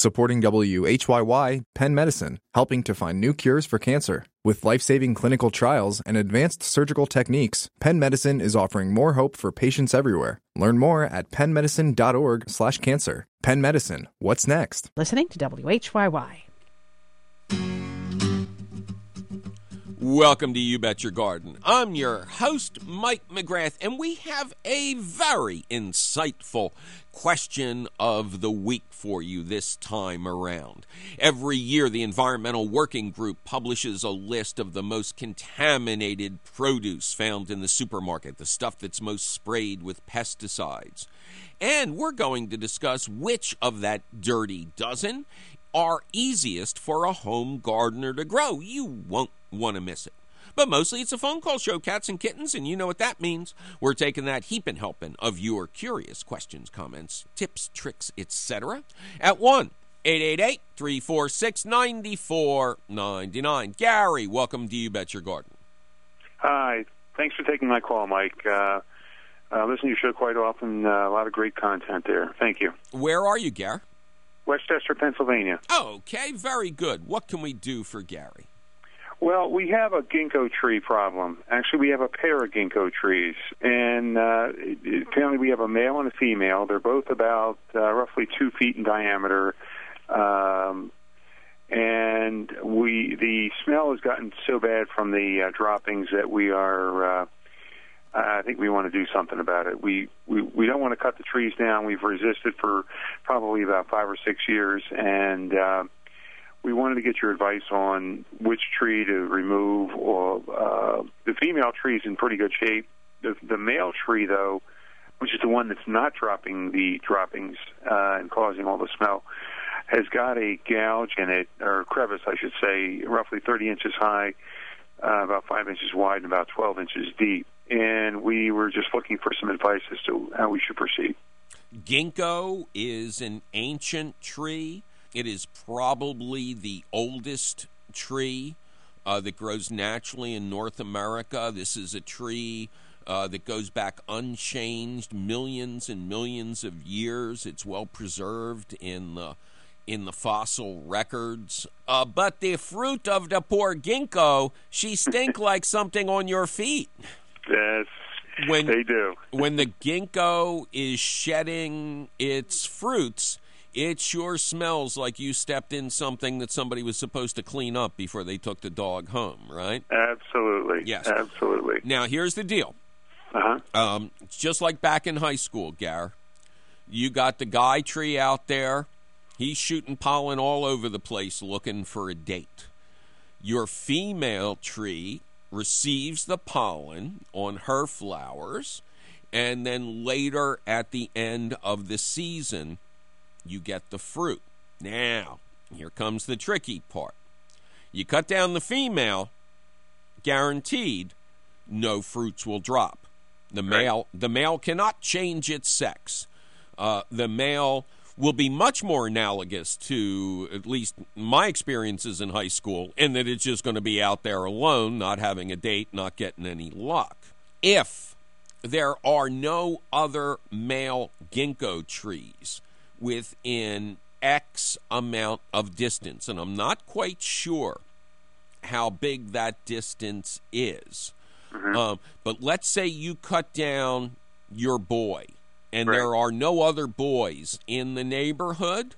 Supporting WHYY, Penn Medicine, helping to find new cures for cancer. With life-saving clinical trials and advanced surgical techniques, Penn Medicine is offering more hope for patients everywhere. Learn more at pennmedicine.org/cancer. Penn Medicine, what's next? Listening to WHYY. Welcome to You Bet Your Garden. I'm your host, Mike McGrath, and we have a very insightful question of the week for you this time around. Every year, the Environmental Working Group publishes a list of the most contaminated produce found in the supermarket, the stuff that's most sprayed with pesticides. And we're going to discuss which of that dirty dozen are easiest for a home gardener to grow. You won't want to miss it. But mostly it's a phone call show, cats and kittens, and you know what that means. We're taking that heaping helping of your curious questions, comments, tips, tricks, etc. at 1-888-346-9499. Gary, welcome to You Bet Your Garden. Hi. Thanks for taking my call, Mike. I listen to your show quite often. A lot of great content there. Thank you. Where are you, Gary? Westchester, Pennsylvania. Okay, very good. What can we do for Gary? Well, we have a ginkgo tree problem. Actually, we have a pair of ginkgo trees, and apparently we have a male and a female. They're both about roughly 2 feet in diameter, and the smell has gotten so bad from the droppings that we are. I think we want to do something about it. We don't want to cut the trees down. We've resisted for probably about 5 or 6 years, and we wanted to get your advice on which tree to remove. Or the female tree is in pretty good shape. The male tree, though, which is the one that's not dropping the droppings and causing all the smell, has got a gouge in it, or crevice, I should say, roughly 30 inches high, about 5 inches wide, and about 12 inches deep. And we were just looking for some advice as to how we should proceed. Ginkgo is an ancient tree. It is probably the oldest tree that grows naturally in North America. This is a tree that goes back unchanged millions and millions of years. It's well preserved in the fossil records. But the fruit of the poor ginkgo, she stink like something on your feet. Yes, they do. When the ginkgo is shedding its fruits, it sure smells like you stepped in something that somebody was supposed to clean up before they took the dog home, right? Absolutely. Yes. Absolutely. Now, here's the deal. It's just like back in high school, Gar. You got the guy tree out there. He's shooting pollen all over the place looking for a date. Your female tree receives the pollen on her flowers, and then later at the end of the season, you get the fruit. Now, here comes the tricky part. You cut down the female, guaranteed, no fruits will drop. The male cannot change its sex. The male will be much more analogous to, at least my experiences in high school, in that it's just going to be out there alone, not having a date, not getting any luck. If there are no other male ginkgo trees within X amount of distance, and I'm not quite sure how big that distance is, but let's say you cut down your boy, and there are no other boys in the neighborhood,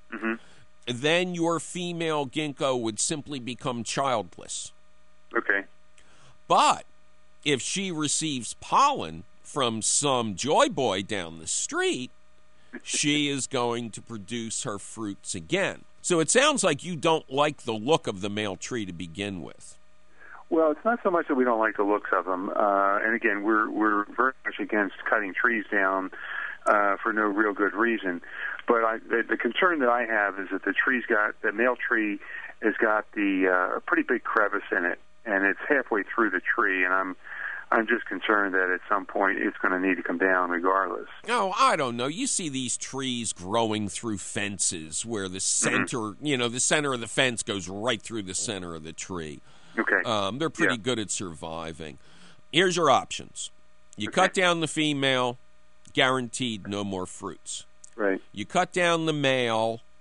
then your female ginkgo would simply become childless. Okay. But if she receives pollen from some joy boy down the street, she is going to produce her fruits again. So it sounds like you don't like the look of the male tree to begin with. Well, it's not so much that we don't like the looks of them. And again, we're very much against cutting trees down for no real good reason. But the concern that I have is that the male tree has got a pretty big crevice in it, and it's halfway through the tree, and I'm just concerned that at some point it's going to need to come down regardless. Oh, I don't know. You see these trees growing through fences where the center, the center of the fence goes right through the center of the tree. Okay. They're pretty good at surviving. Here's your options. You cut down the female, guaranteed no more fruits. Right. You cut down the male,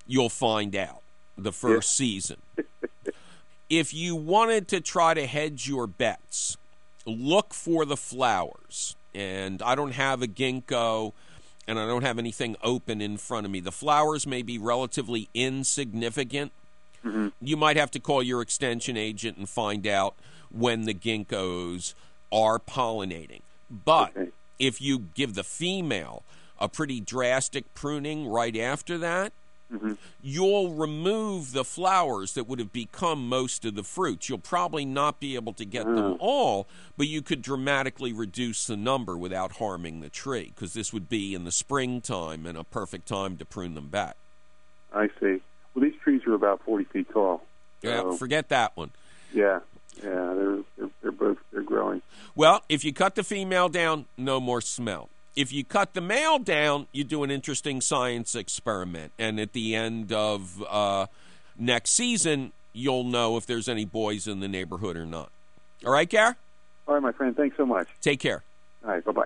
you'll find out the first season. If you wanted to try to hedge your bets, look for the flowers. And I don't have a ginkgo, and I don't have anything open in front of me. The flowers may be relatively insignificant. Mm-hmm. You might have to call your extension agent and find out when the ginkgos are pollinating. But if you give the female a pretty drastic pruning right after that, you'll remove the flowers that would have become most of the fruits. You'll probably not be able to get them all, but you could dramatically reduce the number without harming the tree, because this would be in the springtime and a perfect time to prune them back. I see. Well, these trees are about 40 feet tall. So. Yeah, forget that one. Yeah, they're growing. Well, if you cut the female down, no more smell. If you cut the male down, you do an interesting science experiment. And at the end of next season, you'll know if there's any boys in the neighborhood or not. All right, Gar? All right, my friend. Thanks so much. Take care. All right, bye-bye.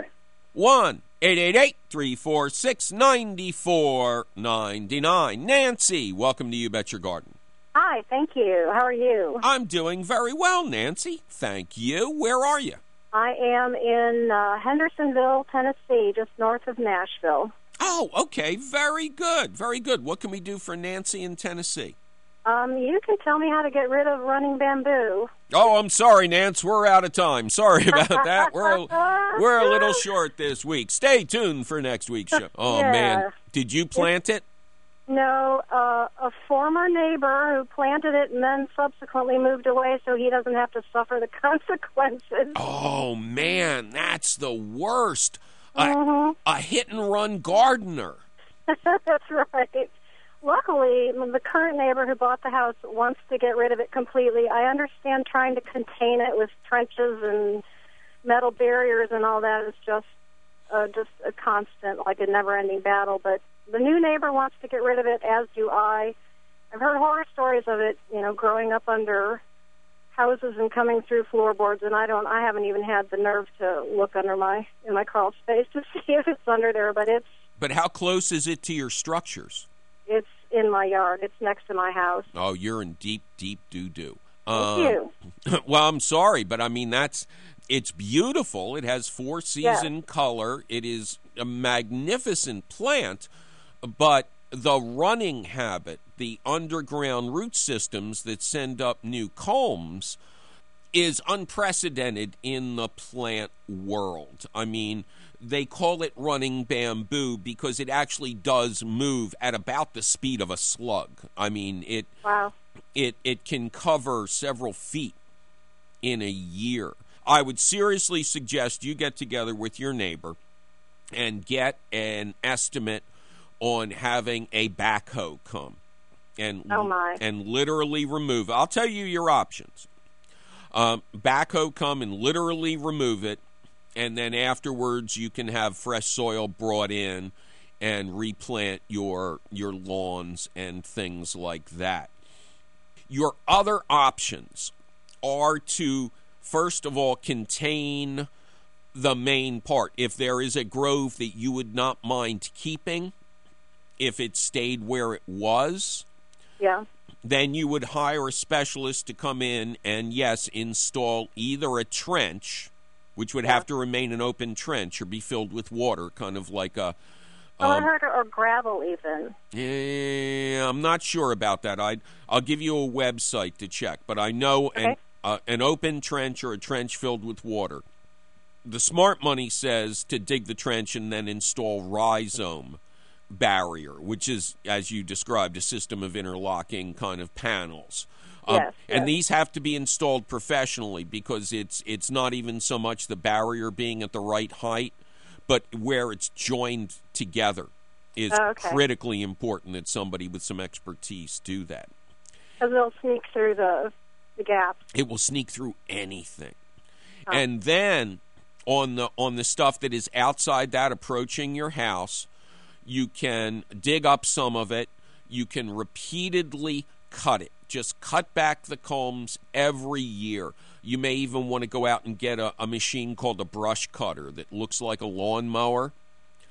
1-888-346-9499. Nancy, welcome to You Bet Your Garden. Hi, thank you. How are you? I'm doing very well, Nancy. Thank you. Where are you? I am in Hendersonville, Tennessee, just north of Nashville. Oh, okay. Very good. Very good. What can we do for Nancy in Tennessee? You can tell me how to get rid of running bamboo. Oh, I'm sorry, Nance. We're out of time. Sorry about that. We're a little short this week. Stay tuned for next week's show. Oh, yeah. Man. Did you plant it? No, a former neighbor who planted it and then subsequently moved away so he doesn't have to suffer the consequences. Oh, man, that's the worst. A hit-and-run gardener. That's right. Luckily, the current neighbor who bought the house wants to get rid of it completely. I understand trying to contain it with trenches and metal barriers and all that is just a constant, like a never-ending battle, but the new neighbor wants to get rid of it, as do I. I've heard horror stories of it, growing up under houses and coming through floorboards, and I haven't even had the nerve to look in my crawl space to see if it's under there, but it's... But how close is it to your structures? It's in my yard. It's next to my house. Oh, you're in deep, deep doo-doo. Thank you. Well, I'm sorry, but I mean, it's beautiful. It has four-season color. It is a magnificent plant. But the running habit, the underground root systems that send up new culms, is unprecedented in the plant world. I mean, they call it running bamboo because it actually does move at about the speed of a slug. I mean, it can cover several feet in a year. I would seriously suggest you get together with your neighbor and get an estimate on having a backhoe come and literally remove it. I'll tell you your options. Backhoe come and literally remove it, and then afterwards you can have fresh soil brought in and replant your lawns and things like that. Your other options are to, first of all, contain the main part. If there is a grove that you would not mind keeping, if it stayed where it was, then you would hire a specialist to come in and, yes, install either a trench, which would have to remain an open trench or be filled with water, kind of like a... I heard, or gravel even. Yeah, I'm not sure about that. I'll give you a website to check, but I know an open trench or a trench filled with water. The smart money says to dig the trench and then install rhizome barrier, which is, as you described, a system of interlocking kind of panels. And these have to be installed professionally because it's not even so much the barrier being at the right height, but where it's joined together is critically important that somebody with some expertise do that. Because it'll sneak through the gaps. It will sneak through anything. And then on the stuff that is outside that, approaching your house, you can dig up some of it. You can repeatedly cut it. Just cut back the culms every year. You may even want to go out and get a machine called a brush cutter that looks like a lawnmower.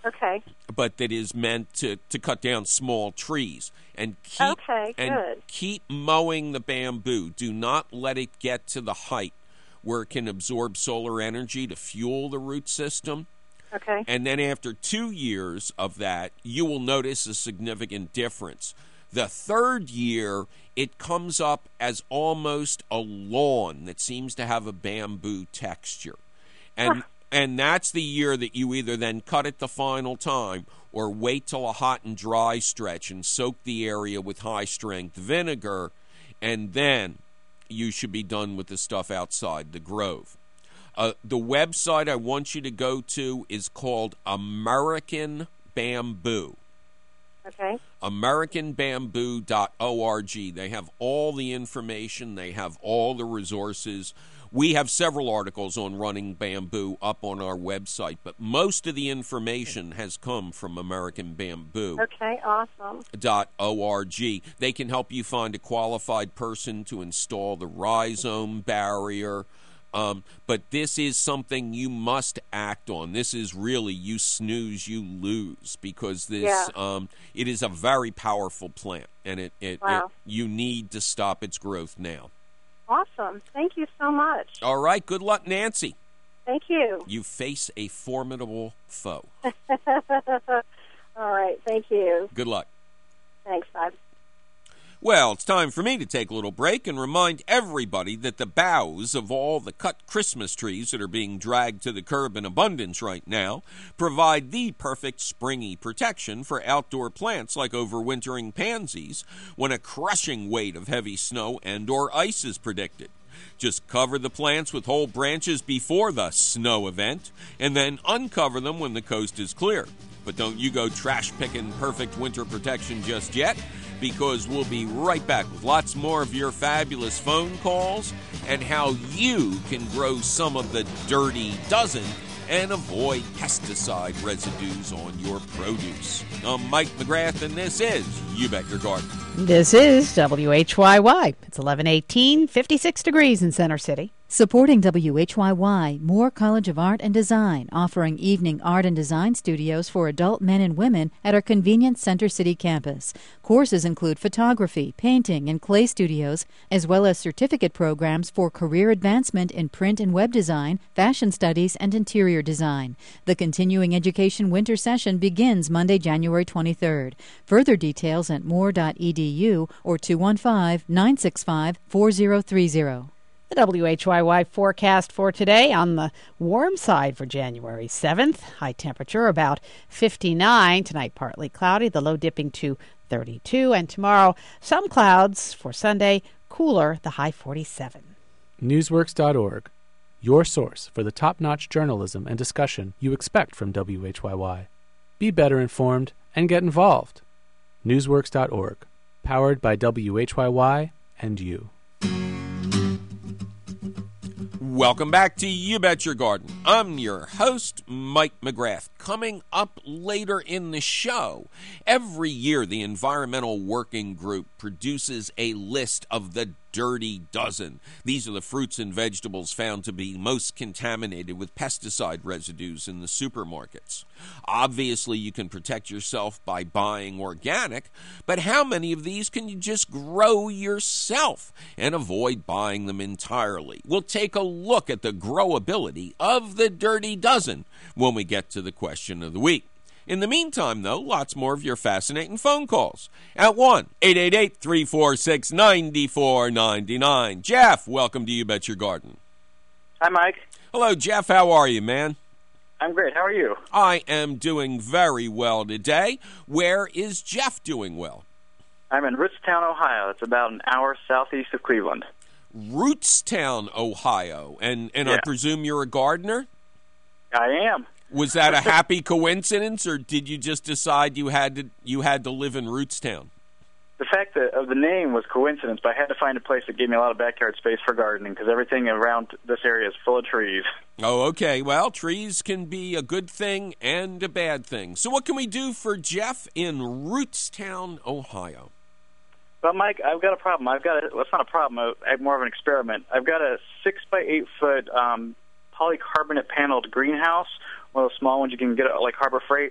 Okay. But that is meant to cut down small trees. And keep mowing the bamboo. Do not let it get to the height where it can absorb solar energy to fuel the root system. Okay. And then after 2 years of that, you will notice a significant difference. The third year, it comes up as almost a lawn that seems to have a bamboo texture. And that's the year that you either then cut it the final time or wait till a hot and dry stretch and soak the area with high-strength vinegar, and then you should be done with the stuff outside the grove. The website I want you to go to is called American Bamboo. Okay. AmericanBamboo.org. They have all the information. They have all the resources. We have several articles on running bamboo up on our website, but most of the information has come from American Bamboo. Okay, awesome. .org. They can help you find a qualified person to install the rhizome barrier. But this is something you must act on. This is really, you snooze, you lose, because this it is a very powerful plant, and you need to stop its growth now. Awesome. Thank you so much. All right. Good luck, Nancy. Thank you. You face a formidable foe. All right. Thank you. Good luck. Thanks, bye. Well, it's time for me to take a little break and remind everybody that the boughs of all the cut Christmas trees that are being dragged to the curb in abundance right now provide the perfect springy protection for outdoor plants like overwintering pansies when a crushing weight of heavy snow and or ice is predicted. Just cover the plants with whole branches before the snow event and then uncover them when the coast is clear. But don't you go trash-picking perfect winter protection just yet, because we'll be right back with lots more of your fabulous phone calls and how you can grow some of the dirty dozen and avoid pesticide residues on your produce. I'm Mike McGrath, and this is You Bet Your Garden. This is WHYY. It's 11:18, 56 degrees in Center City. Supporting WHYY, Moore College of Art and Design, offering evening art and design studios for adult men and women at our convenient Center City campus. Courses include photography, painting, and clay studios, as well as certificate programs for career advancement in print and web design, fashion studies, and interior design. The continuing education winter session begins Monday, January 23rd. Further details at moore.edu or 215-965-4030. The WHYY forecast for today on the warm side for January 7th. High temperature about 59. Tonight partly cloudy, the low dipping to 32. And tomorrow some clouds. For Sunday, cooler, the high 47. Newsworks.org, your source for the top-notch journalism and discussion you expect from WHYY. Be better informed and get involved. Newsworks.org, powered by WHYY and you. Welcome back to You Bet Your Garden. I'm your host, Mike McGrath. Coming up later in the show, every year the Environmental Working Group produces a list of the dirty dozen. These are the fruits and vegetables found to be most contaminated with pesticide residues in the supermarkets. Obviously, you can protect yourself by buying organic, but how many of these can you just grow yourself and avoid buying them entirely? We'll take a look at the growability of the dirty dozen when we get to the question of the week. In the meantime, though, lots more of your fascinating phone calls at 1-888-346-9499. Jeff, welcome to You Bet Your Garden. Hi, Mike. Hello, Jeff. How are you, man? I'm great. How are you? I am doing very well today. Where is Jeff doing well? I'm in Rootstown, Ohio. It's about an hour southeast of Cleveland. Rootstown, Ohio. And yeah. I presume you're a gardener? I am. Was that a happy coincidence, or did you just decide you had to live in Rootstown? The fact of the name was coincidence, but I had to find a place that gave me a lot of backyard space for gardening because everything around this area is full of trees. Oh, okay. Well, trees can be a good thing and a bad thing. So what can we do for Jeff in Rootstown, Ohio? Well, Mike, I've got a problem. It's not a problem. More of an experiment. I've got a 6-by-8 foot polycarbonate paneled greenhouse, one of those small ones you can get at like Harbor Freight,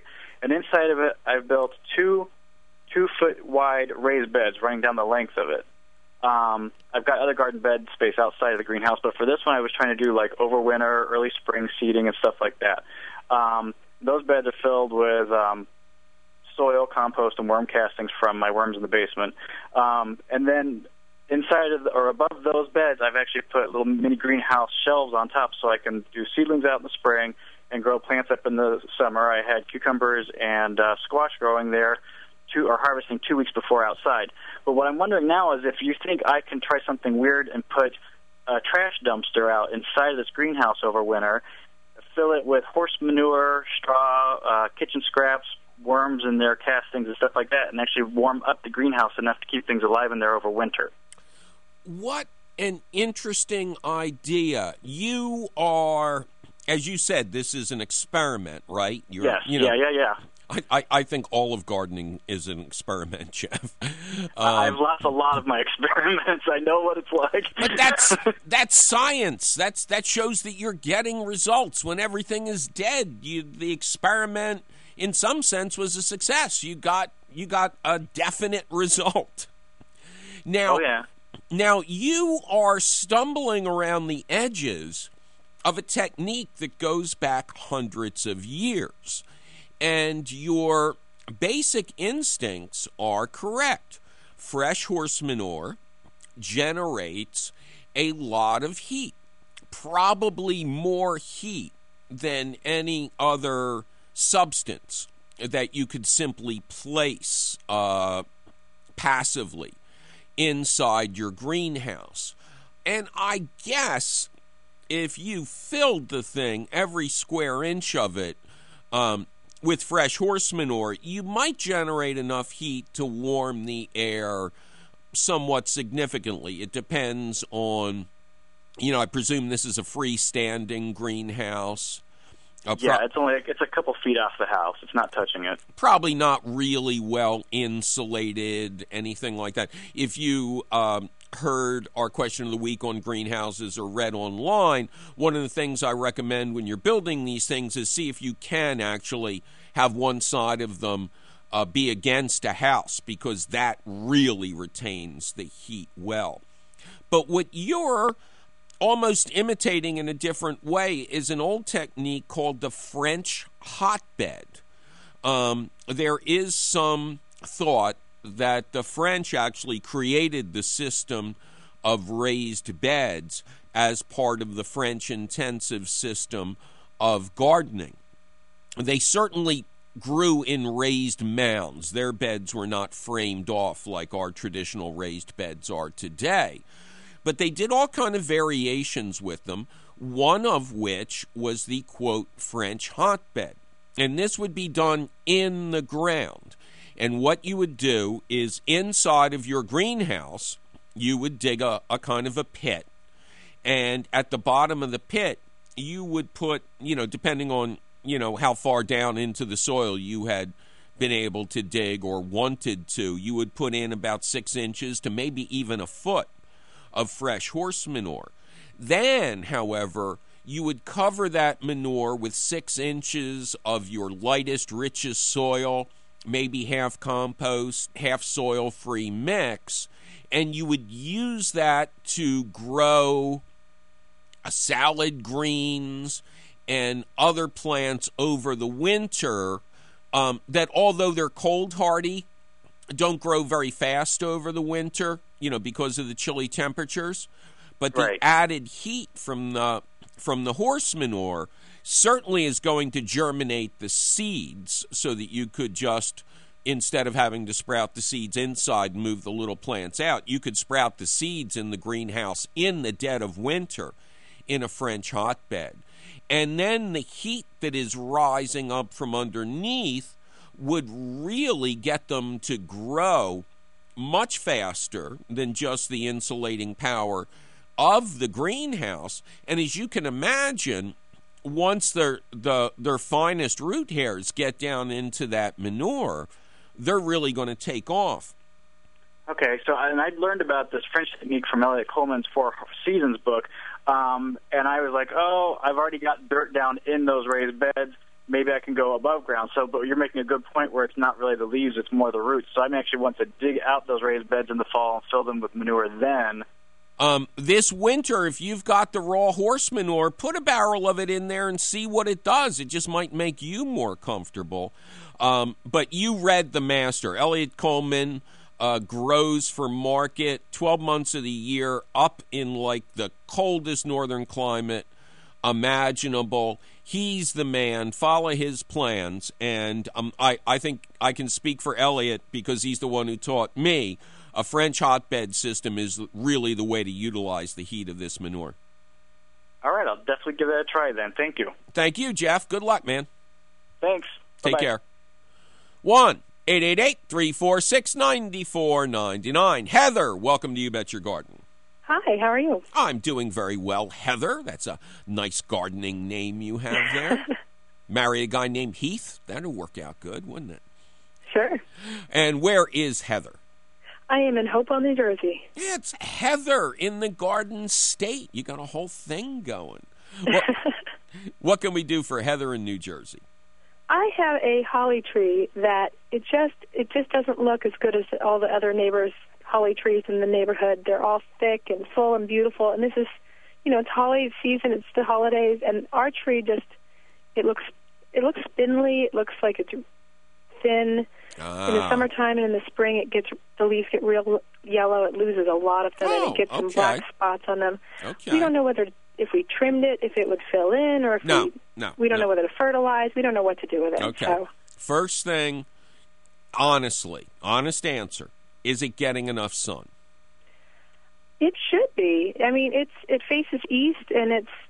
and inside of it, I've built two 2-foot wide raised beds running down the length of it. I've got other garden bed space outside of the greenhouse, but for this one I was trying to do like overwinter, early spring seeding and stuff like that. Those beds are filled with soil, compost, and worm castings from my worms in the basement. And then inside of or above those beds, I've actually put little mini greenhouse shelves on top so I can do seedlings out in the spring and grow plants up in the summer. I had cucumbers and squash growing there, harvesting 2 weeks before outside. But what I'm wondering now is if you think I can try something weird and put a trash dumpster out inside of this greenhouse over winter, fill it with horse manure, straw, kitchen scraps, worms in their castings and stuff like that, and actually warm up the greenhouse enough to keep things alive in there over winter. What an interesting idea. You are, as you said, this is an experiment, right? Yes. Yeah. I think all of gardening is an experiment, Jeff. I've lost a lot of my experiments. I know what it's like. But that's science. That shows that you're getting results when everything is dead. The experiment, in some sense, was a success. You got a definite result. Now, Now you are stumbling around the edges of a technique that goes back hundreds of years. And your basic instincts are correct. Fresh horse manure generates a lot of heat, probably more heat than any other substance that you could simply place passively inside your greenhouse. And I guess if you filled the thing, every square inch of it, with fresh horse manure, you might generate enough heat to warm the air somewhat significantly. It depends on, I presume this is a freestanding greenhouse. It's a couple feet off the house. It's not touching it. Probably not really well insulated, anything like that. If you heard our question of the week on greenhouses or read online, one of the things I recommend when you're building these things is see if you can actually have one side of them be against a house, because that really retains the heat well. But what you're almost imitating in a different way is an old technique called the French hotbed. There is some thought that the French actually created the system of raised beds as part of the French intensive system of gardening. They certainly grew in raised mounds. Their beds were not framed off like our traditional raised beds are today. But they did all kind of variations with them, one of which was the, quote, French hotbed. And this would be done in the ground. And what you would do is inside of your greenhouse, you would dig a kind of a pit. And at the bottom of the pit, you would put, depending on, how far down into the soil you had been able to dig or wanted to, you would put in about 6 inches to maybe even a foot of fresh horse manure. Then, however, you would cover that manure with 6 inches of your lightest, richest soil, maybe half compost, half soil-free mix, and you would use that to grow salad greens and other plants over the winter that, although they're cold hardy, don't grow very fast over the winter, because of the chilly temperatures. But the added heat from the horse manure certainly is going to germinate the seeds so that you could just, instead of having to sprout the seeds inside and move the little plants out, you could sprout the seeds in the greenhouse in the dead of winter in a French hotbed. And then the heat that is rising up from underneath would really get them to grow much faster than just the insulating power of the greenhouse. And as you can imagine, once their finest root hairs get down into that manure, they're really going to take off. Okay, and I learned about this French technique from Elliot Coleman's 4 Seasons book, and I was like, I've already got dirt down in those raised beds, maybe I can go above ground. So, but you're making a good point where it's not really the leaves, it's more the roots. So I actually want to dig out those raised beds in the fall and fill them with manure then. This winter, if you've got the raw horse manure, put a barrel of it in there and see what it does. It just might make you more comfortable. But you read the master. Elliot Coleman grows for market 12 months of the year up in like the coldest northern climate imaginable. He's the man. Follow his plans. And I think I can speak for Elliot because he's the one who taught me. A French hotbed system is really the way to utilize the heat of this manure. All right, I'll definitely give that a try then. Thank you. Thank you, Jeff. Good luck, man. Thanks. Take Bye-bye. care. 1-888-346-9499. Heather, welcome to You Bet Your Garden. Hi, how are you? I'm doing very well, Heather. That's a nice gardening name you have there. Marry a guy named Heath. That'd work out good, wouldn't it? Sure. And where is Heather? I am in Hopewell, New Jersey. It's Heather in the Garden State. You got a whole thing going. What can we do for Heather in New Jersey? I have a holly tree that it just doesn't look as good as all the other neighbors' holly trees in the neighborhood. They're all thick and full and beautiful, and this is, it's holly season. It's the holidays, and our tree it looks spindly. It looks like it's thin. In the summertime and in the spring, the leaves get real yellow. It loses a lot of them, and it gets some black spots on them. Okay. We don't know whether, if we trimmed it, if it would fill in, or if we don't know whether to fertilize. We don't know what to do with it. Okay. So. First thing, honest answer, is it getting enough sun? It should be. I mean, it faces east, and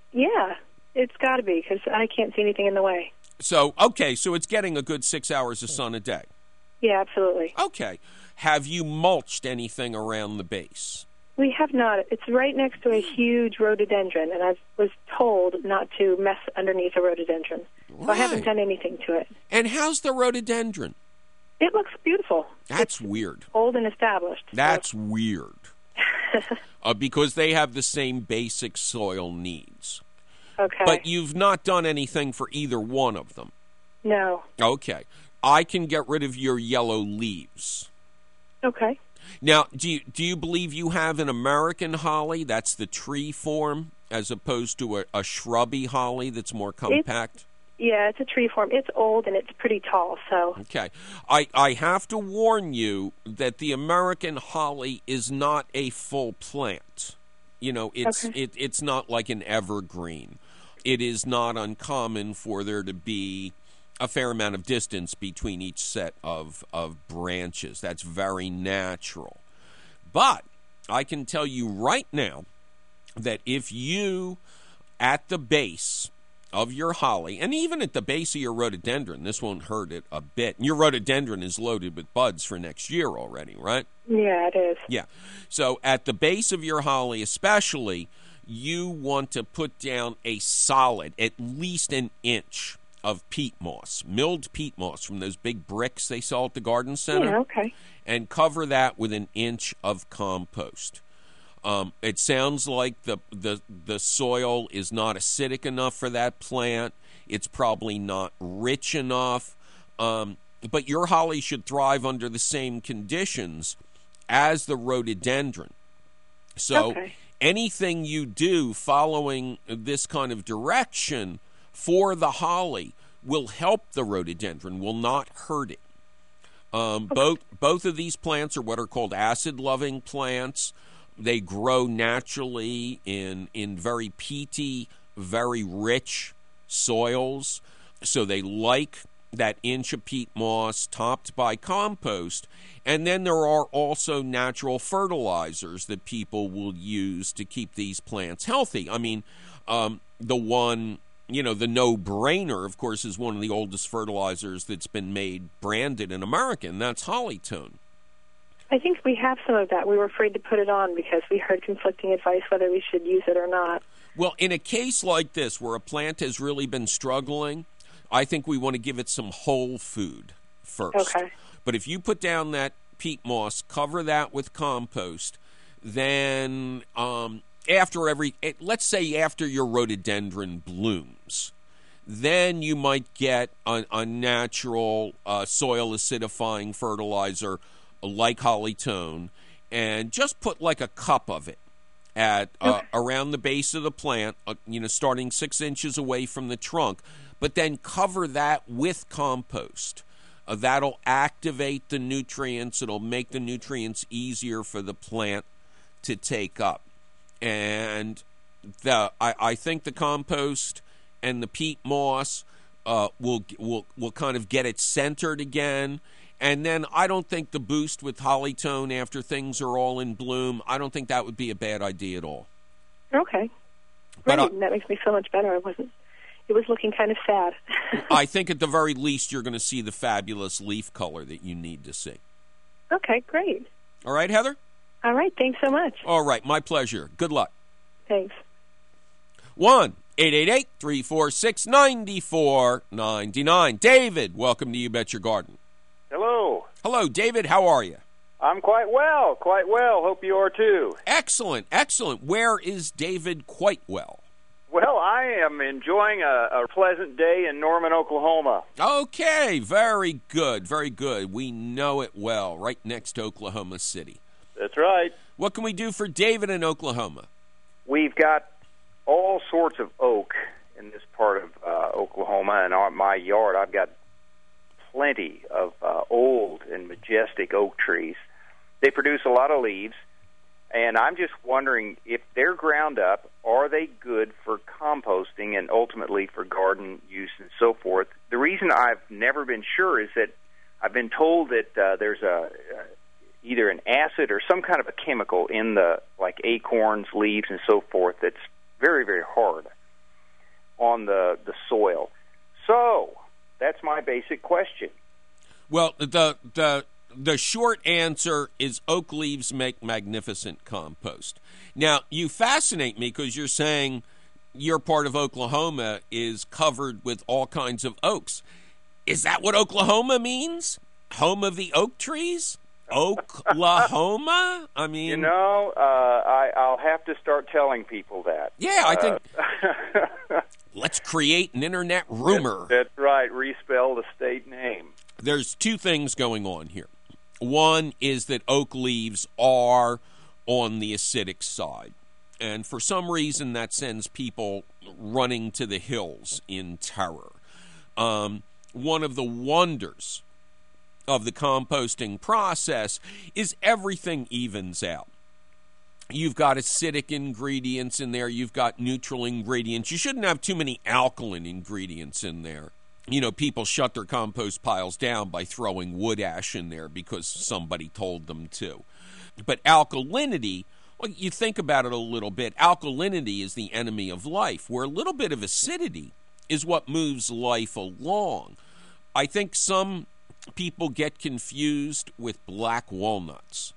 it's got to be, because I can't see anything in the way. So it's getting a good 6 hours of sun a day. Yeah, absolutely. Okay. Have you mulched anything around the base? We have not. It's right next to a huge rhododendron, and I was told not to mess underneath a rhododendron. So I haven't done anything to it. And how's the rhododendron? It looks beautiful. That's weird. Old and established. That's weird. Because they have the same basic soil needs. Okay. But you've not done anything for either one of them. No. Okay. I can get rid of your yellow leaves. Okay. Now, do you believe you have an American holly? That's the tree form, as opposed to a shrubby holly that's more compact? It's a tree form. It's old and it's pretty tall, so... Okay. I have to warn you that the American holly is not a full plant. It's not like an evergreen. It is not uncommon for there to be a fair amount of distance between each set of branches. That's very natural. But I can tell you right now that if you, at the base of your holly, and even at the base of your rhododendron, this won't hurt it a bit. Your rhododendron is loaded with buds for next year already, right? Yeah, it is. Yeah. So at the base of your holly especially, you want to put down a solid, at least an inch of peat moss, milled peat moss from those big bricks they sell at the garden center. Yeah, okay. And cover that with an inch of compost. It sounds like the soil is not acidic enough for that plant. It's probably not rich enough. But your holly should thrive under the same conditions as the rhododendron. So anything you do following this kind of direction for the holly will help the rhododendron, will not hurt it. Both of these plants are what are called acid-loving plants. They grow naturally in very peaty, very rich soils. So they like that inch of peat moss topped by compost. And then there are also natural fertilizers that people will use to keep these plants healthy. I mean, the no-brainer, of course, is one of the oldest fertilizers that's been made branded in America, and that's Hollytone. I think we have some of that. We were afraid to put it on because we heard conflicting advice whether we should use it or not. Well, in a case like this where a plant has really been struggling, I think we want to give it some whole food first. Okay. But if you put down that peat moss, cover that with compost, then let's say after your rhododendron blooms, then you might get a natural soil acidifying fertilizer like Holly-tone, and just put like a cup of it at around the base of the plant, starting 6 inches away from the trunk, but then cover that with compost. That'll activate the nutrients. It'll make the nutrients easier for the plant to take up. And I think the compost and the peat moss will kind of get it centered again. And then I don't think the boost with Holly-tone after things are all in bloom, I don't think that would be a bad idea at all. Okay. Great. That makes me feel much better. It was looking kind of sad. I think at the very least you're going to see the fabulous leaf color that you need to see. Okay, great. All right, Heather? All right, thanks so much. All right, my pleasure. Good luck. Thanks. 1-888-346-9499. David, welcome to You Bet Your Garden. Hello. Hello, David. How are you? I'm quite well. Hope you are too. Excellent. Where is David quite well? Well, I am enjoying a pleasant day in Norman, Oklahoma. Okay, very good. We know it well, right next to Oklahoma City. That's right. What can we do for David in Oklahoma? We've got all sorts of oak in this part of Oklahoma, and on my yard I've got plenty of old and majestic oak trees. They produce a lot of leaves, and I'm just wondering if they're ground up, are they good for composting and ultimately for garden use and so forth? The reason I've never been sure is that I've been told that there's either an acid or some kind of a chemical in the acorns, leaves, and so forth that's very, very hard on the soil. So that's my basic question. Well, the short answer is oak leaves make magnificent compost. Now, you fascinate me because you're saying your part of Oklahoma is covered with all kinds of oaks. Is that what Oklahoma means? Home of the oak trees? Oklahoma? I mean... I'll have to start telling people that. Yeah, I think... Let's create an internet rumor. That's right. Respell the state name. There's two things going on here. One is that oak leaves are on the acidic side. And for some reason, that sends people running to the hills in terror. One of the wonders of the composting process is everything evens out. You've got acidic ingredients in there. You've got neutral ingredients. You shouldn't have too many alkaline ingredients in there. People shut their compost piles down by throwing wood ash in there because somebody told them to. But alkalinity, well, you think about it a little bit, alkalinity is the enemy of life, where a little bit of acidity is what moves life along. I think some people get confused with black walnuts.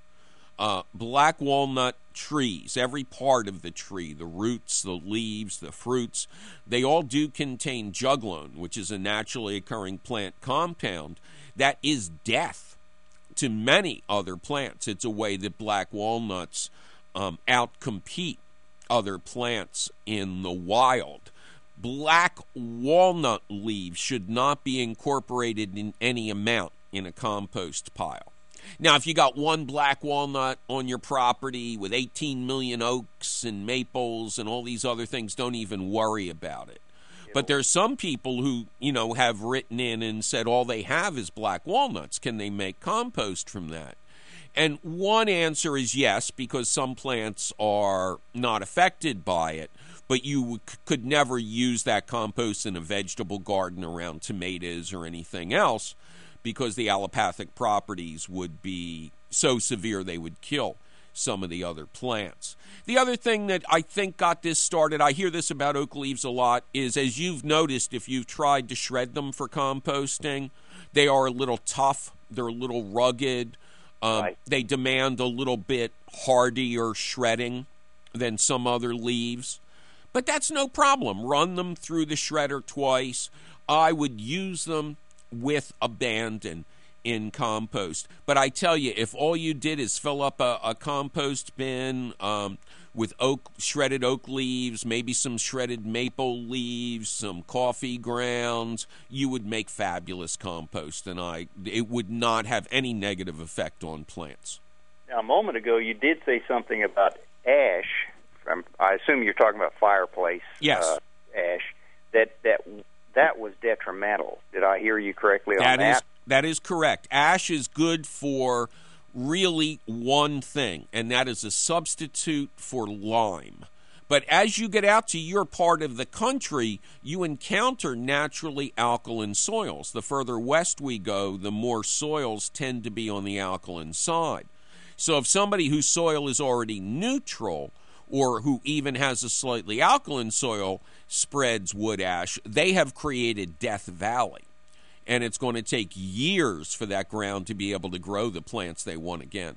Black walnut trees, every part of the tree, the roots, the leaves, the fruits, they all do contain juglone, which is a naturally occurring plant compound that is death to many other plants. It's a way that black walnuts outcompete other plants in the wild. Black walnut leaves should not be incorporated in any amount in a compost pile. Now, if you got one black walnut on your property with 18 million oaks and maples and all these other things, don't even worry about it. But there's some people who, have written in and said all they have is black walnuts. Can they make compost from that? And one answer is yes, because some plants are not affected by it. But you could never use that compost in a vegetable garden around tomatoes or anything else, because the allopathic properties would be so severe they would kill some of the other plants. The other thing that I think got this started, I hear this about oak leaves a lot, is as you've noticed, if you've tried to shred them for composting, they are a little tough, they're a little rugged, right. They demand a little bit hardier shredding than some other leaves. But that's no problem. Run them through the shredder twice. I would use them with abandon in compost. But I tell you, if all you did is fill up a compost bin with shredded oak leaves, maybe some shredded maple leaves, some coffee grounds, you would make fabulous compost, and it would not have any negative effect on plants. Now, a moment ago, you did say something about ash. I assume you're talking about fireplace. Yes. Ash. That was detrimental. Did I hear you correctly on that? That is correct. Ash is good for really one thing, and that is a substitute for lime. But as you get out to your part of the country, you encounter naturally alkaline soils. The further west we go, the more soils tend to be on the alkaline side. So if somebody whose soil is already neutral, or who even has a slightly alkaline soil, spreads wood ash, they have created Death Valley. And it's going to take years for that ground to be able to grow the plants they want again.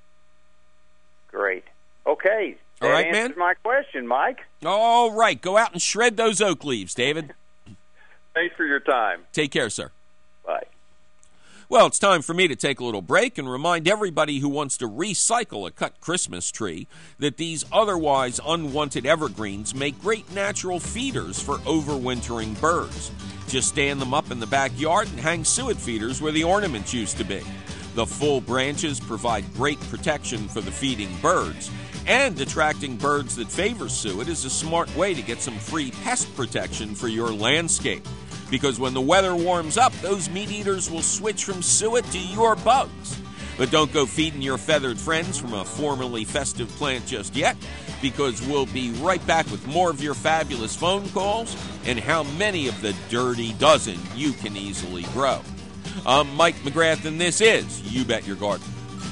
Great. Okay. All right, answers my question, Mike. All right. Go out and shred those oak leaves, David. Thanks for your time. Take care, sir. Bye. Well, it's time for me to take a little break and remind everybody who wants to recycle a cut Christmas tree that these otherwise unwanted evergreens make great natural feeders for overwintering birds. Just stand them up in the backyard and hang suet feeders where the ornaments used to be. The full branches provide great protection for the feeding birds, and attracting birds that favor suet is a smart way to get some free pest protection for your landscape. Because when the weather warms up, those meat eaters will switch from suet to your bugs. But don't go feeding your feathered friends from a formerly festive plant just yet, because we'll be right back with more of your fabulous phone calls and how many of the dirty dozen you can easily grow. I'm Mike McGrath, and this is You Bet Your Garden.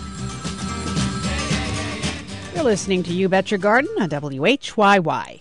You're listening to You Bet Your Garden on WHYY.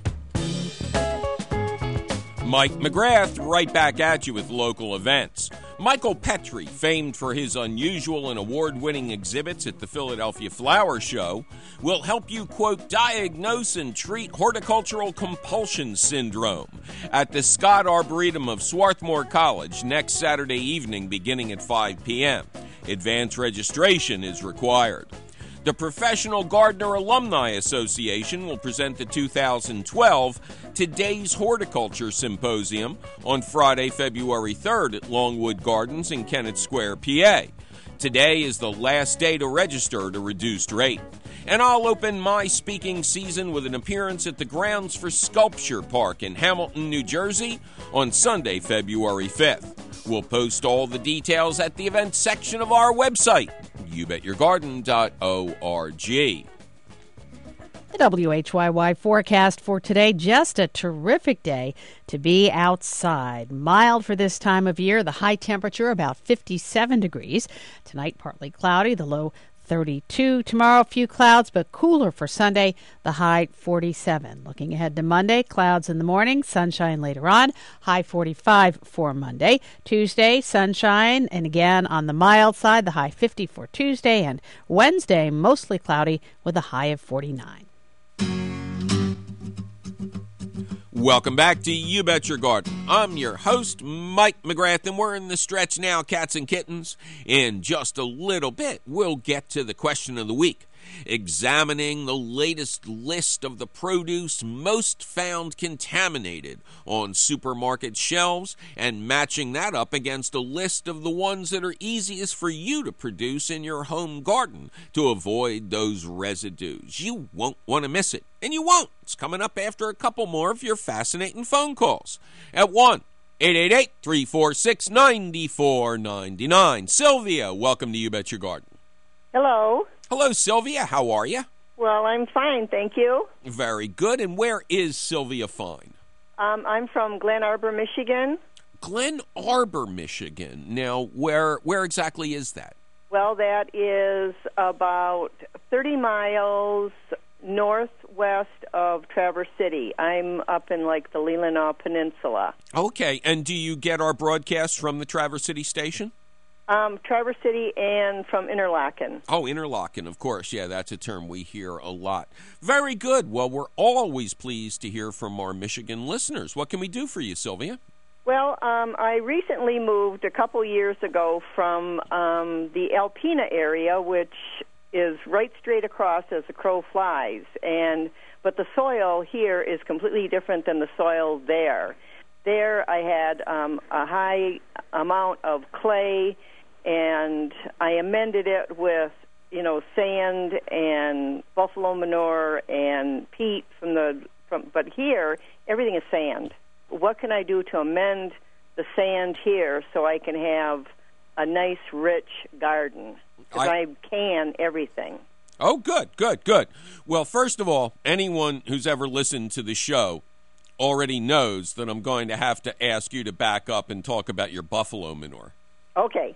Mike McGrath right back at you with local events. Michael Petrie, famed for his unusual and award-winning exhibits at the Philadelphia Flower Show, will help you, quote, diagnose and treat horticultural compulsion syndrome at the Scott Arboretum of Swarthmore College next Saturday evening beginning at 5 p.m. Advance registration is required. The Professional Gardener Alumni Association will present the 2012 Today's Horticulture Symposium on Friday, February 3rd at Longwood Gardens in Kennett Square, PA. Today is the last day to register at a reduced rate. And I'll open my speaking season with an appearance at the Grounds for Sculpture Park in Hamilton, New Jersey on Sunday, February 5th. We'll post all the details at the events section of our website, youbetyourgarden.org. The WHYY forecast for today, just a terrific day to be outside. Mild for this time of year, the high temperature about 57 degrees. Tonight, partly cloudy, the low 32. Tomorrow, a few clouds, but cooler for Sunday, the high 47. Looking ahead to Monday, clouds in the morning, sunshine later on, high 45 for Monday. Tuesday, sunshine, and again on the mild side, the high 50 for Tuesday, and Wednesday, mostly cloudy with a high of 49. Welcome back to You Bet Your Garden. I'm your host, Mike McGrath, and we're in the stretch now, cats and kittens. In just a little bit, we'll get to the question of the week, examining the latest list of the produce most found contaminated on supermarket shelves and matching that up against a list of the ones that are easiest for you to produce in your home garden to avoid those residues. You won't want to miss it, and you won't. It's coming up after a couple more of your fascinating phone calls at 1-888-346-9499. Sylvia, welcome to You Bet Your Garden. Hello. Hello, Sylvia. How are you? Well, I'm fine, thank you. Very good. And where is Sylvia fine? I'm from Glen Arbor, Michigan. Glen Arbor, Michigan. Now, where exactly is that? Well, that is about 30 miles northwest of Traverse City. I'm up in like the Leelanau Peninsula. Okay. And do you get our broadcast from the Traverse City station? Traverse City and from Interlaken. Oh, Interlaken, of course. Yeah, that's a term we hear a lot. Very good. Well, we're always pleased to hear from our Michigan listeners. What can we do for you, Sylvia? Well, I recently moved a couple years ago from the Alpena area, which is right straight across as the crow flies, but the soil here is completely different than the soil there. There I had a high amount of clay, and I amended it with, sand and buffalo manure and peat but here everything is sand. What can I do to amend the sand here so I can have a nice, rich garden? Because I can everything. Oh, good. Well, first of all, anyone who's ever listened to the show already knows that I'm going to have to ask you to back up and talk about your buffalo manure. Okay.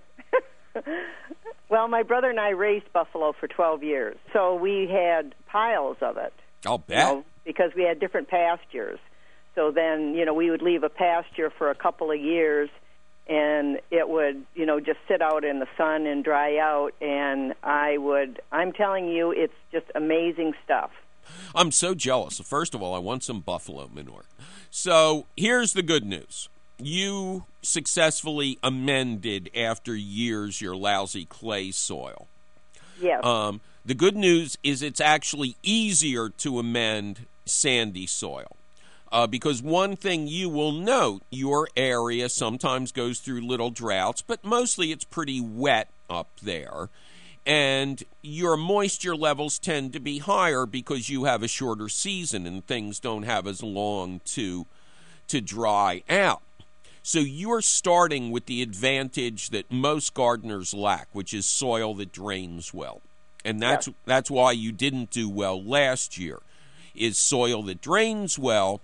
Well, my brother and I raised buffalo for 12 years, so we had piles of it. I'll bet. Because we had different pastures. So then, we would leave a pasture for a couple of years, and it would, just sit out in the sun and dry out, and I'm telling you, it's just amazing stuff. I'm so jealous. First of all, I want some buffalo manure. So here's the good news. You successfully amended after years your lousy clay soil. Yes. The good news is it's actually easier to amend sandy soil. Because one thing you will note, your area sometimes goes through little droughts, but mostly it's pretty wet up there. And your moisture levels tend to be higher because you have a shorter season and things don't have as long to dry out. So you're starting with the advantage that most gardeners lack, which is soil that drains well. And that's why you didn't do well last year, is soil that drains well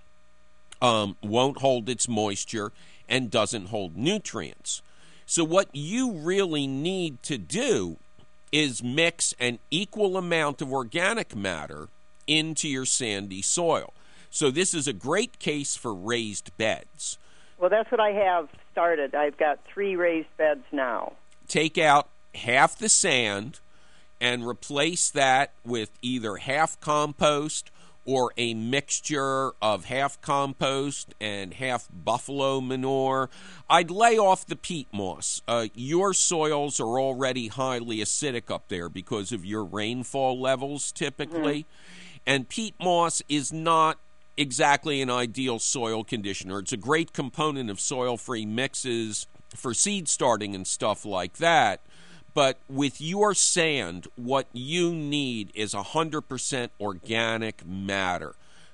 won't hold its moisture and doesn't hold nutrients. So what you really need to do is mix an equal amount of organic matter into your sandy soil. So this is a great case for raised beds. Well, that's what I have started. I've got 3 raised beds now. Take out half the sand and replace that with either half compost or a mixture of half compost and half buffalo manure. I'd lay off the peat moss. Your soils are already highly acidic up there because of your rainfall levels typically. And peat moss is not exactly an ideal soil conditioner. It's a great component of soil-free mixes for seed starting and stuff like that. But with your sand, what you need is 100% organic matter.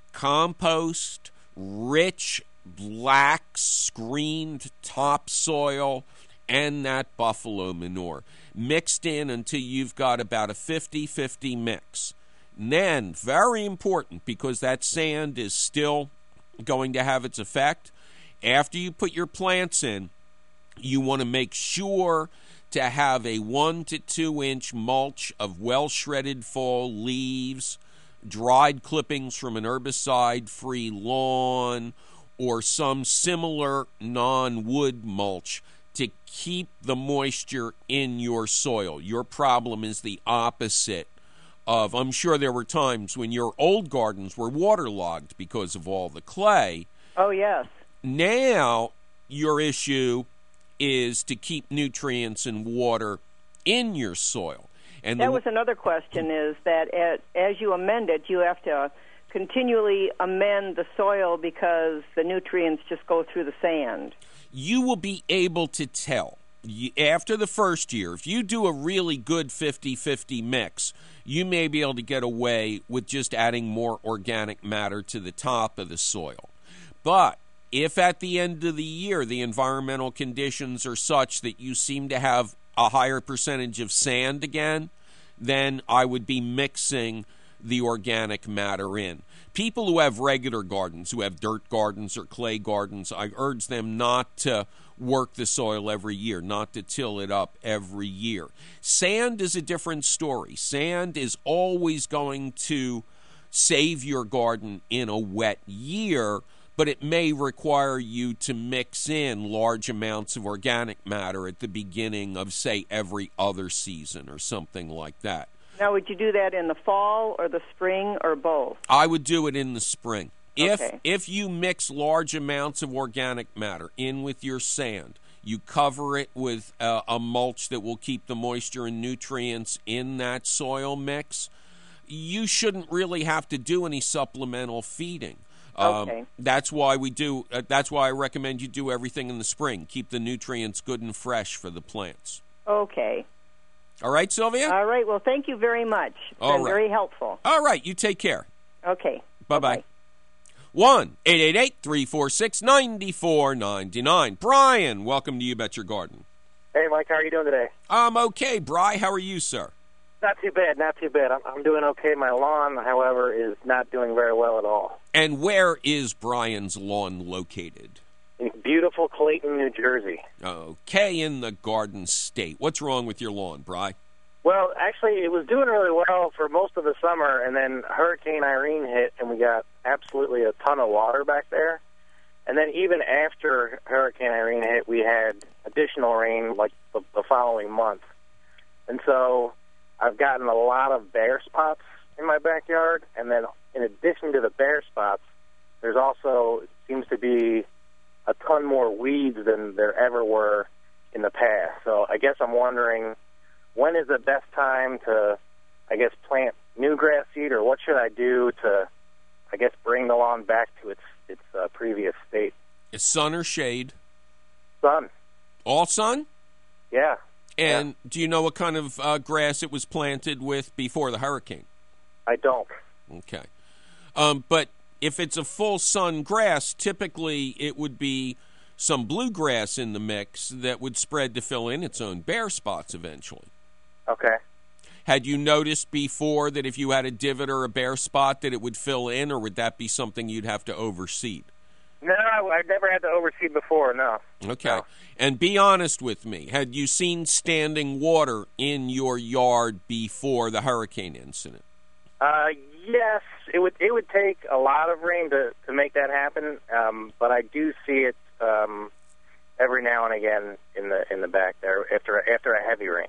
Compost, rich, black, screened topsoil, and that buffalo manure. Mixed in until you've got about a 50-50 mix. And then, very important, because that sand is still going to have its effect, after you put your plants in, you want to make sure to have a 1 to 2 inch mulch of well-shredded fall leaves, dried clippings from an herbicide-free lawn, or some similar non-wood mulch to keep the moisture in your soil. Your problem is the opposite of, I'm sure there were times when your old gardens were waterlogged because of all the clay. Oh, yes. Now your issue is to keep nutrients and water in your soil. And that was another question, is that as you amend it, you have to continually amend the soil because the nutrients just go through the sand. You will be able to tell. After the first year, if you do a really good 50-50 mix, you may be able to get away with just adding more organic matter to the top of the soil. But if at the end of the year the environmental conditions are such that you seem to have a higher percentage of sand again, then I would be mixing the organic matter in. People who have regular gardens, who have dirt gardens or clay gardens, I urge them not to work the soil every year, not to till it up every year. Sand is a different story. Sand is always going to save your garden in a wet year, but it may require you to mix in large amounts of organic matter at the beginning of, say, every other season or something like that. Now, would you do that in the fall or the spring or both? I would do it in the spring. If you mix large amounts of organic matter in with your sand, you cover it with a mulch that will keep the moisture and nutrients in that soil mix, you shouldn't really have to do any supplemental feeding. That's why we do. That's why I recommend you do everything in the spring. Keep the nutrients good and fresh for the plants. Okay. All right, Sylvia? All right. Well, thank you very much. It's been very helpful. All right. You take care. Okay. Bye-bye. 1-888-346-9499. Brian, welcome to You Bet Your Garden. Hey, Mike. How are you doing today? I'm okay. Bri, how are you, sir? Not too bad. I'm doing okay. My lawn, however, is not doing very well at all. And where is Brian's lawn located? In beautiful Clayton, New Jersey. Okay, in the Garden State. What's wrong with your lawn, Bri? Well, actually, it was doing really well for most of the summer, and then Hurricane Irene hit, and we got absolutely a ton of water back there. And then even after Hurricane Irene hit, we had additional rain like the following month. And so I've gotten a lot of bare spots in my backyard, and then in addition to the bare spots, there's also seems to be a ton more weeds than there ever were in the past. So I guess I'm wondering, when is the best time to, plant new grass seed, or what should I do to, bring the lawn back to its previous state? Is sun or shade? Sun. All sun? Yeah. And do you know what kind of grass it was planted with before the hurricane? I don't. Okay. But if it's a full sun grass, typically it would be some bluegrass in the mix that would spread to fill in its own bare spots eventually. Okay. Had you noticed before that if you had a divot or a bare spot that it would fill in, or would that be something you'd have to overseed? No, I've never had to overseed before, no. Okay. No. And be honest with me. Had you seen standing water in your yard before the hurricane incident? Yes. It would take a lot of rain to make that happen, but I do see it every now and again in the back there after a heavy rain.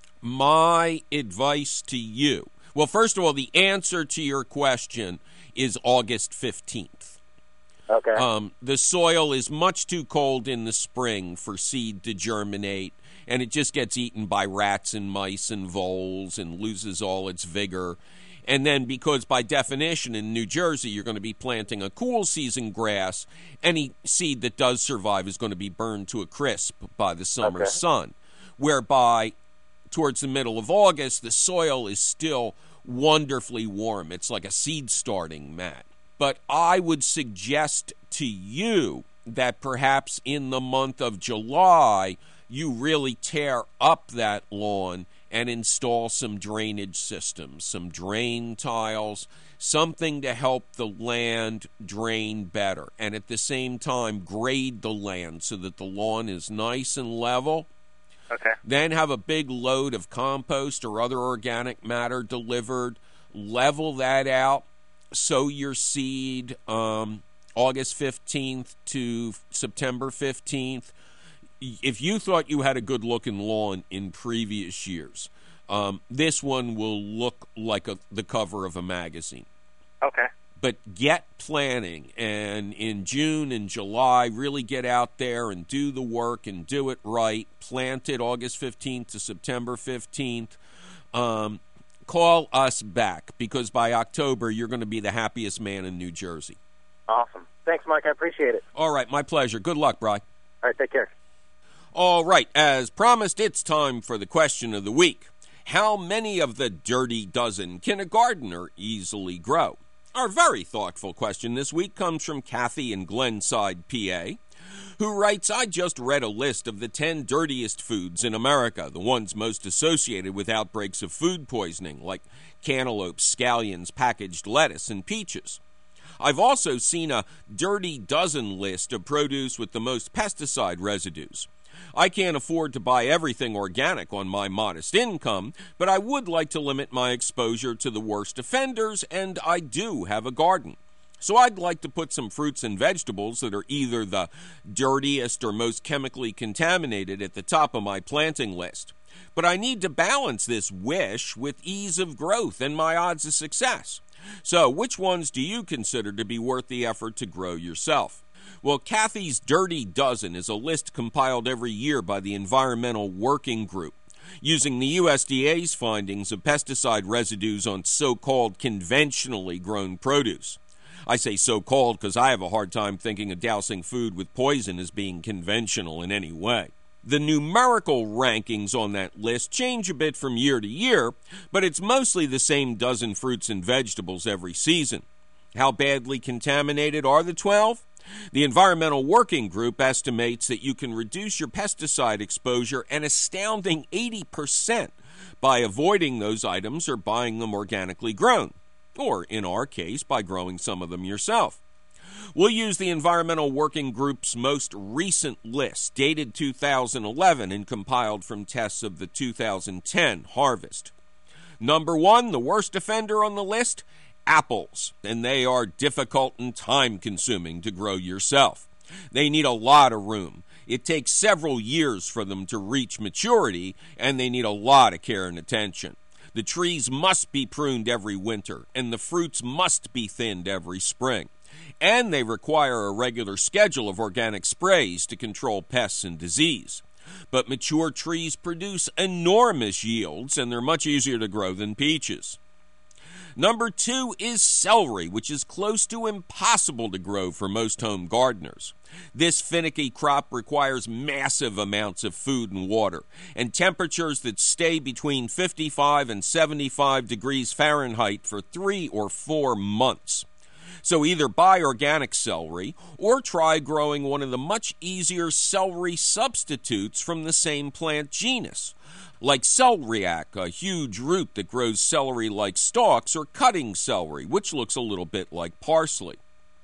My advice to you, well, first of all, the answer to your question is August 15th. Okay. The soil is much too cold in the spring for seed to germinate, and it just gets eaten by rats and mice and voles and loses all its vigor. And then because by definition in New Jersey you're going to be planting a cool season grass, any seed that does survive is going to be burned to a crisp by the summer sun, whereby towards the middle of August the soil is still wonderfully warm. It's like a seed starting mat. But I would suggest to you that perhaps in the month of July you really tear up that lawn and install some drainage systems, some drain tiles, something to help the land drain better. And at the same time, grade the land so that the lawn is nice and level. Okay. Then have a big load of compost or other organic matter delivered. Level that out. Sow your seed August 15th to September 15th. If you thought you had a good-looking lawn in previous years, this one will look like the cover of a magazine. Okay. But get planning, and in June and July, really get out there and do the work and do it right. Plant it August 15th to September 15th. Call us back, because by October, you're going to be the happiest man in New Jersey. Awesome. Thanks, Mike. I appreciate it. All right. My pleasure. Good luck, Bri. All right. Take care. All right, as promised, it's time for the question of the week. How many of the dirty dozen can a gardener easily grow? Our very thoughtful question this week comes from Kathy in Glenside, PA, who writes, I just read a list of the 10 dirtiest foods in America, the ones most associated with outbreaks of food poisoning, like cantaloupes, scallions, packaged lettuce, and peaches. I've also seen a dirty dozen list of produce with the most pesticide residues. I can't afford to buy everything organic on my modest income, but I would like to limit my exposure to the worst offenders, and I do have a garden. So I'd like to put some fruits and vegetables that are either the dirtiest or most chemically contaminated at the top of my planting list. But I need to balance this wish with ease of growth and my odds of success. So, which ones do you consider to be worth the effort to grow yourself? Well, Kathy's Dirty Dozen is a list compiled every year by the Environmental Working Group, using the USDA's findings of pesticide residues on so-called conventionally grown produce. I say so-called because I have a hard time thinking of dousing food with poison as being conventional in any way. The numerical rankings on that list change a bit from year to year, but it's mostly the same dozen fruits and vegetables every season. How badly contaminated are the 12? The Environmental Working Group estimates that you can reduce your pesticide exposure an astounding 80% by avoiding those items or buying them organically grown, or in our case, by growing some of them yourself. We'll use the Environmental Working Group's most recent list, dated 2011 and compiled from tests of the 2010 harvest. Number 1, the worst offender on the list, apples, and they are difficult and time-consuming to grow yourself. They need a lot of room. It takes several years for them to reach maturity, and they need a lot of care and attention. The trees must be pruned every winter, and the fruits must be thinned every spring. And they require a regular schedule of organic sprays to control pests and disease. But mature trees produce enormous yields, and they're much easier to grow than peaches. Number 2 is celery, which is close to impossible to grow for most home gardeners. This finicky crop requires massive amounts of food and water, and temperatures that stay between 55 and 75 degrees Fahrenheit for 3 or 4 months. So either buy organic celery or try growing one of the much easier celery substitutes from the same plant genus, like celeriac, a huge root that grows celery-like stalks, or cutting celery, which looks a little bit like parsley.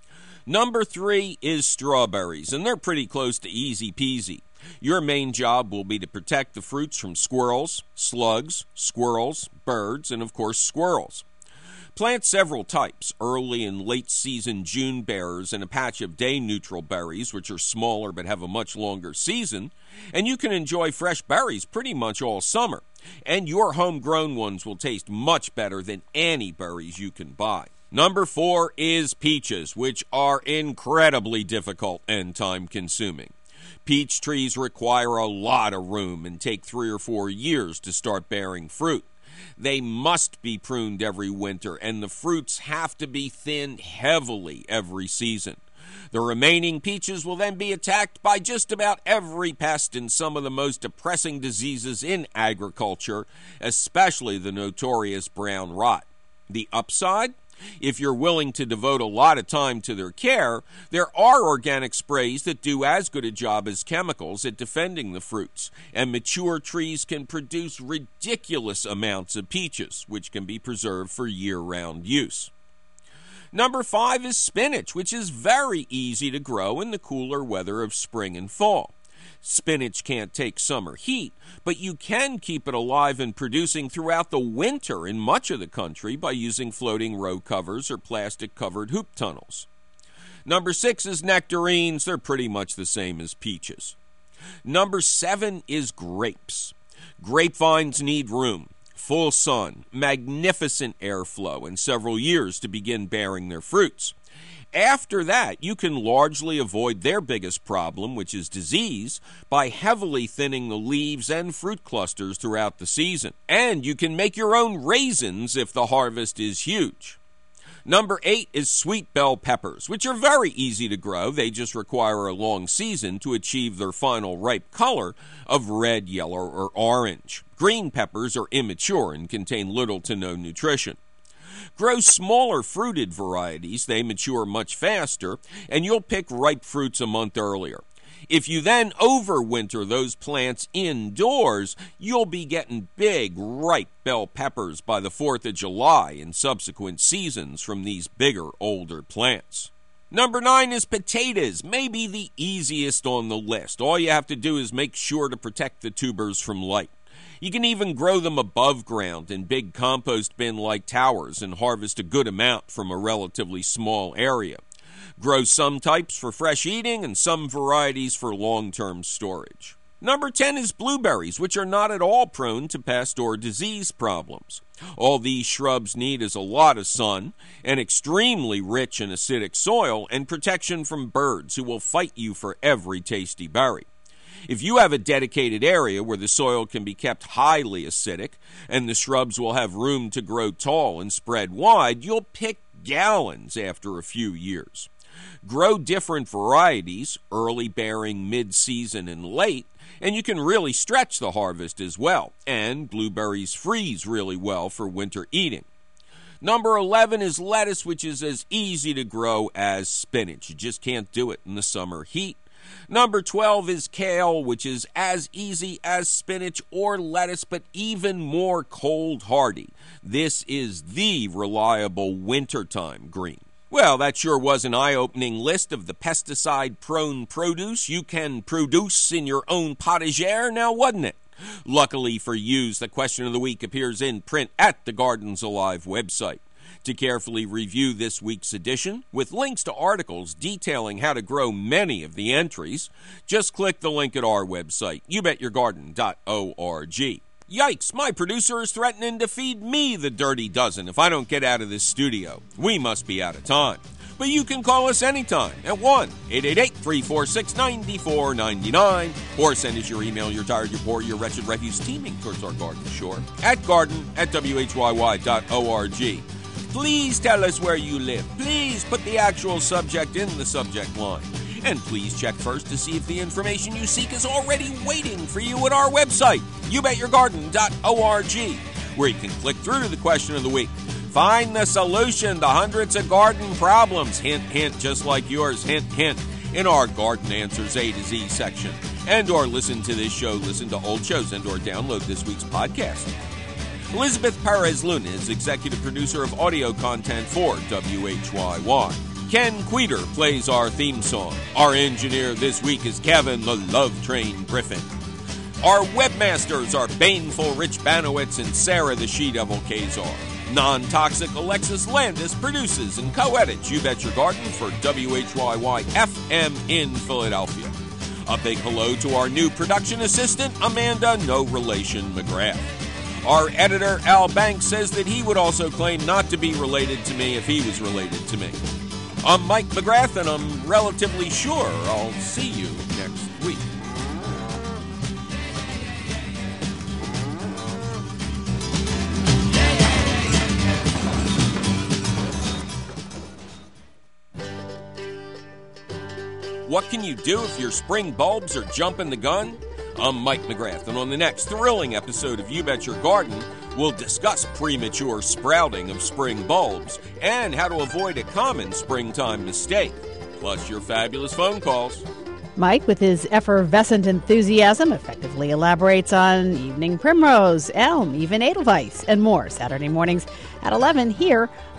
Number 3 is strawberries, and they're pretty close to easy peasy. Your main job will be to protect the fruits from squirrels, slugs, squirrels, birds, and of course squirrels. Plant several types, early and late season June bearers and a patch of day neutral berries, which are smaller but have a much longer season, and you can enjoy fresh berries pretty much all summer. And your homegrown ones will taste much better than any berries you can buy. Number 4 is peaches, which are incredibly difficult and time-consuming. Peach trees require a lot of room and take 3 or 4 years to start bearing fruit. They must be pruned every winter, and the fruits have to be thinned heavily every season. The remaining peaches will then be attacked by just about every pest and some of the most depressing diseases in agriculture, especially the notorious brown rot. The upside? If you're willing to devote a lot of time to their care, there are organic sprays that do as good a job as chemicals at defending the fruits, and mature trees can produce ridiculous amounts of peaches, which can be preserved for year-round use. Number 5 is spinach, which is very easy to grow in the cooler weather of spring and fall. Spinach can't take summer heat, but you can keep it alive and producing throughout the winter in much of the country by using floating row covers or plastic-covered hoop tunnels. Number 6 is nectarines. They're pretty much the same as peaches. Number 7 is grapes. Grapevines need room, full sun, magnificent airflow, and several years to begin bearing their fruits. After that, you can largely avoid their biggest problem, which is disease, by heavily thinning the leaves and fruit clusters throughout the season. And you can make your own raisins if the harvest is huge. Number 8 is sweet bell peppers, which are very easy to grow. They just require a long season to achieve their final ripe color of red, yellow, or orange. Green peppers are immature and contain little to no nutrition. Grow smaller fruited varieties. They mature much faster, and you'll pick ripe fruits a month earlier. If you then overwinter those plants indoors, you'll be getting big, ripe bell peppers by the 4th of July in subsequent seasons from these bigger, older plants. Number 9 is potatoes, maybe the easiest on the list. All you have to do is make sure to protect the tubers from light. You can even grow them above ground in big compost bin-like towers and harvest a good amount from a relatively small area. Grow some types for fresh eating and some varieties for long-term storage. Number 10 is blueberries, which are not at all prone to pest or disease problems. All these shrubs need is a lot of sun, an extremely rich and acidic soil, and protection from birds who will fight you for every tasty berry. If you have a dedicated area where the soil can be kept highly acidic and the shrubs will have room to grow tall and spread wide, you'll pick gallons after a few years. Grow different varieties, early bearing, mid-season, and late, and you can really stretch the harvest as well. And blueberries freeze really well for winter eating. Number 11 is lettuce, which is as easy to grow as spinach. You just can't do it in the summer heat. Number 12 is kale, which is as easy as spinach or lettuce, but even more cold hardy. This is the reliable wintertime green. Well, that sure was an eye-opening list of the pesticide-prone produce you can produce in your own potager, now wasn't it? Luckily for you, the question of the week appears in print at the Gardens Alive website. To carefully review this week's edition, with links to articles detailing how to grow many of the entries, just click the link at our website, youbetyourgarden.org. Yikes, my producer is threatening to feed me the dirty dozen if I don't get out of this studio. We must be out of time. But you can call us anytime at 1-888-346-9499 or send us your email, your tired, your poor, your wretched refuse teeming towards our garden shore at garden@whyy.org. Please tell us where you live. Please put the actual subject in the subject line. And please check first to see if the information you seek is already waiting for you at our website, youbetyourgarden.org, where you can click through to the question of the week. Find the solution to hundreds of garden problems, hint, hint, just like yours, hint, hint, in our Garden Answers A to Z section. And or listen to this show, listen to old shows, and or download this week's podcast. Elizabeth Perez Luna is executive producer of audio content for WHYY. Ken Queter plays our theme song. Our engineer this week is Kevin the Love Train Griffin. Our webmasters are Baneful Rich Banowitz and Sarah the She-Devil Kazar. Non-toxic Alexis Landis produces and co-edits You Bet Your Garden for WHYY FM in Philadelphia. A big hello to our new production assistant, Amanda No Relation McGrath. Our editor, Al Banks, says that he would also claim not to be related to me if he was related to me. I'm Mike McGrath, and I'm relatively sure I'll see you next week. What can you do if your spring bulbs are jumping the gun? I'm Mike McGrath, and on the next thrilling episode of You Bet Your Garden, we'll discuss premature sprouting of spring bulbs and how to avoid a common springtime mistake, plus your fabulous phone calls. Mike, with his effervescent enthusiasm, effectively elaborates on evening primrose, elm, even edelweiss, and more Saturday mornings at 11 here